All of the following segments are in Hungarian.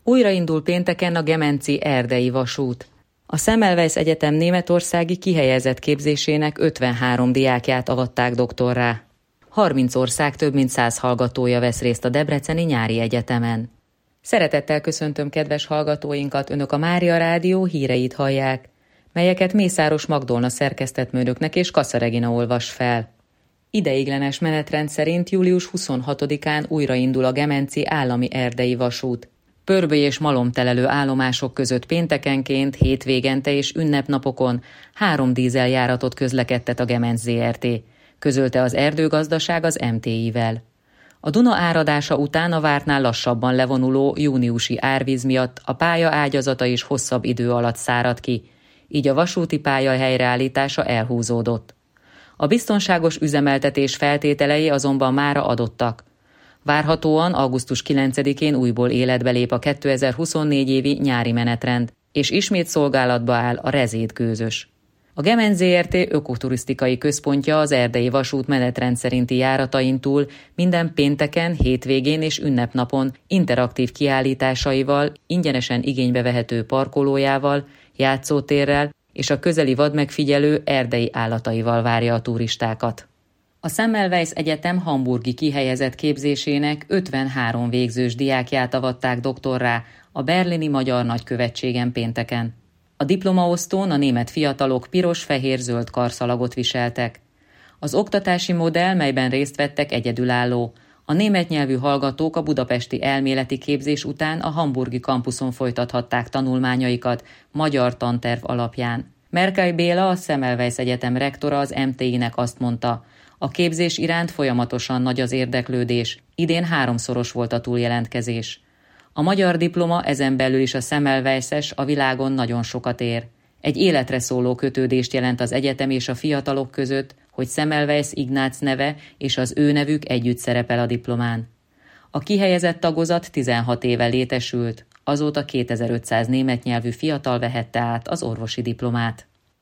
Újraindul pénteken a gemenci erdei vasút. A Semmelweis Egyetem németországi kihelyezett képzésének 53 diákját avatták doktorrá. 30 ország több mint 100 hallgatója vesz részt a Debreceni Nyári Egyetemen. Szeretettel köszöntöm kedves hallgatóinkat, Önök a Mária Rádió híreit hallják, melyeket Mészáros Magdolna szerkesztett és Kassa Regina olvas fel. Ideiglenes menetrend szerint július 26-án újraindul a gemenci állami erdei vasút. Pörböly és malomtelelő állomások között péntekenként, hétvégente és ünnepnapokon 3 dízeljáratot közlekedtet a Gemenc Zrt., közölte az erdőgazdaság az MTI-vel. A Duna áradása után a vártnál lassabban levonuló júniusi árvíz miatt a pálya ágyazata is hosszabb idő alatt szárad ki, így a vasúti pálya helyreállítása elhúzódott. A biztonságos üzemeltetés feltételei azonban mára adottak. Várhatóan augusztus 9-én újból életbe lép a 2024 évi nyári menetrend, és ismét szolgálatba áll a Rezéd gőzös. A Gemenc Zrt. Ökoturisztikai központja az erdei vasút menetrend szerinti járatain túl minden pénteken, hétvégén és ünnepnapon interaktív kiállításaival, ingyenesen igénybe vehető parkolójával, játszótérrel és a közeli vadmegfigyelő erdei állataival várja a turistákat. A Semmelweis Egyetem hamburgi kihelyezett képzésének 53 végzős diákját avatták doktorrá a berlini magyar nagykövetségen pénteken. A diplomaosztón a német fiatalok piros-fehér-zöld karszalagot viseltek. Az oktatási modell, melyben részt vettek, egyedülálló. A német nyelvű hallgatók a budapesti elméleti képzés után a hamburgi kampuszon folytathatták tanulmányaikat magyar tanterv alapján. Merkely Béla, a Semmelweis Egyetem rektora az MTI-nek azt mondta, a képzés iránt folyamatosan nagy az érdeklődés, idén 3-szoros volt a túljelentkezés. A magyar diploma, ezen belül is a Semmelweis-es, a világon nagyon sokat ér. Egy életre szóló kötődést jelent az egyetem és a fiatalok között, hogy Semmelweis Ignác neve és az ő nevük együtt szerepel a diplomán. A kihelyezett tagozat 16 éve létesült, azóta 2500 német nyelvű fiatal vehette át az orvosi diplomát.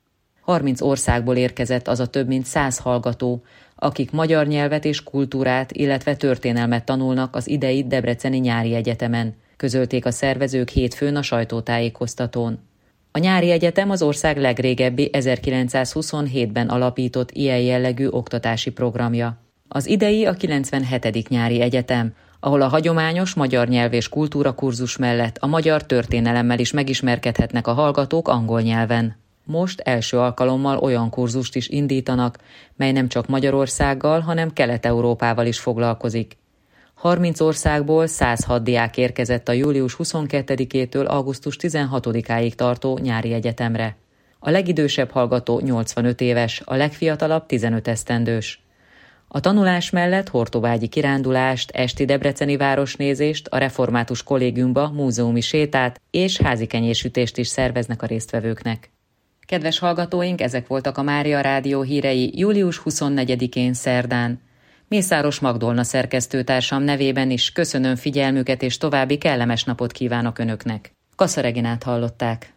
30 országból érkezett az a több mint 100 hallgató, akik magyar nyelvet és kultúrát, illetve történelmet tanulnak az idei Debreceni Nyári Egyetemen, közölték a szervezők hétfőn a sajtótájékoztatón. A Nyári Egyetem az ország legrégebbi 1927-ben alapított ilyen jellegű oktatási programja. Az idei a 97. Nyári Egyetem, ahol a hagyományos magyar nyelv és kultúra kurzus mellett a magyar történelemmel is megismerkedhetnek a hallgatók angol nyelven. Most első alkalommal olyan kurzust is indítanak, mely nem csak Magyarországgal, hanem Kelet-Európával is foglalkozik. 30 országból 106 diák érkezett a július 22-től augusztus 16-áig tartó nyári egyetemre. A legidősebb hallgató 85 éves, a legfiatalabb 15 esztendős. A tanulás mellett hortobágyi kirándulást, esti debreceni városnézést, a református kollégiumba múzeumi sétát és házi kenyérsütést is szerveznek a résztvevőknek. Kedves hallgatóink, ezek voltak a Mária Rádió hírei július 24-én szerdán. Mészáros Magdolna szerkesztőtársam nevében is köszönöm figyelmüket és további kellemes napot kívánok Önöknek. Kassa Reginát hallották.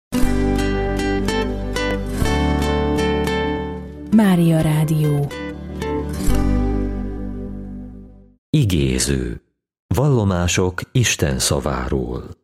Mária Rádió. Igéző. Vallomások Isten szaváról.